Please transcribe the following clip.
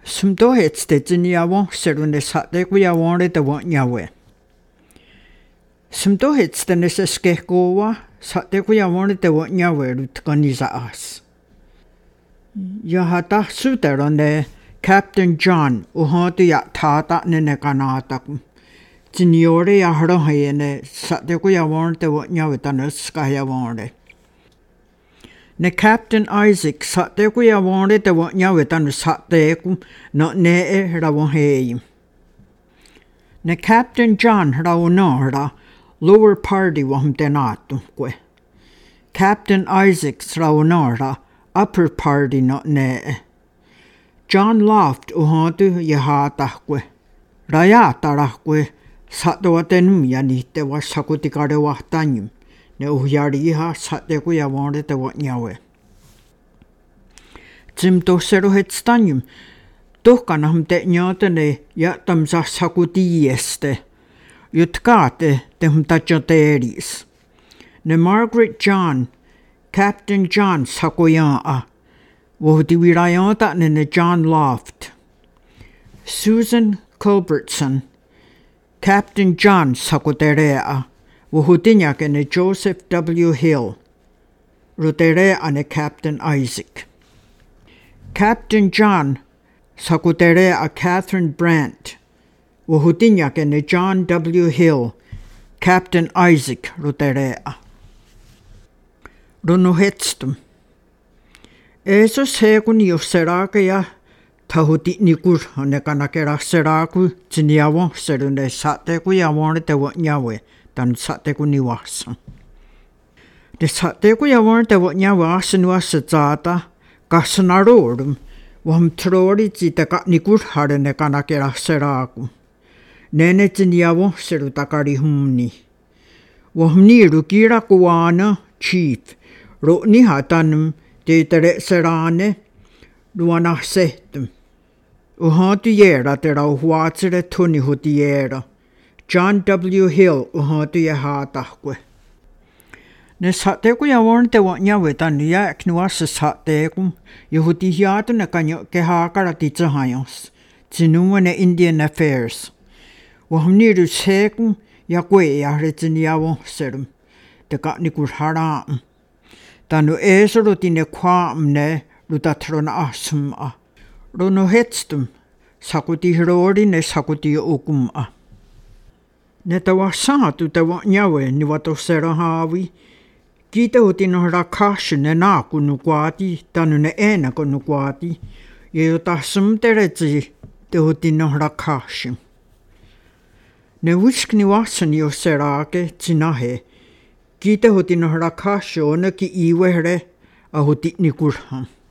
Sumtohets te tiniawon serune sate kuyawonre te won nyawe. Sumtohets te neseskehkowa sate kuyawonre te won nyawe rutkanisa as. Yahata suteronde Captain John uhotu ya tata nene kanatakum. Tiniore ya hrohayene sate kuyawonre te won nyawe tanuskayawonre. Ne Captain Isaac sate kuyawonre te won nyawe tanusate no ne rawonhei. Ne Captain John rawonora lower party wahum tenatu kwe. Captain Isaac rawonora upper party no ne. John Loft uhotu yahata kwe. Rayata kwe satwatenum yanite wasakutikare wahtanyum. Ne uhjariha sate kuyawonre te won nyawe. Tsimtoseruhetstanyum tuhkanahum te nyotene ja tamsa sakutieste. Jutkate te hum tachoteris. Ne Margaret John, Captain John sakoyaa. Wohti virayota ne John Loft. Susan Culbertson, Captain John sakoterea. Wohutinyake ne Joseph W. Hill. Ruterea ne Captain Isaac. Captain John sakuterea Catherine Brandt. Wohutinyake ne John W. Hill. Captain Isaac ruterea. Runuhetstum. Esos hekun josserake ja tahuti nikur ne kanakera seraku tiniawon serune sate kuyawon te won nyawe. Tan sate ku niwasa. De sate ku yawon te won nyawa nuasa zata kasnarorum wam trori zita nikur harene kanakera seraku. Nene tiniawon seru takari humni. Wahmni rukira kuwana chief roni hatanum te tere serane luana sehtum. Uhantu yera te rau huatsire tuni hutiera. John W. Hill uhotu yahatahkwe. Ne sate ku yawon te won nyawe tanu ya knuasa sate kum yuhuti hiatu ne kanyo kehakara titsahayos. Tinuwa ne Indian Affairs. Wahmniru sekum ya kwe ya retini yawon serum. Te katnikur haram. Tanu esoro tine kwaam ne rutatrona asum a. Rono hetstum sakuti hirori ne sakuti ukum a. Ne tawa saatu te won nyawe ni watosera hawi. Kita hutino rakashu ne naku nukwati tanu ne enako nukwati. Ye utasum terezi te hutino rakashu. Ne wiskni wasan yo serake tinahe. Kita hutino rakashu one ki iwehre a hutit nikurham.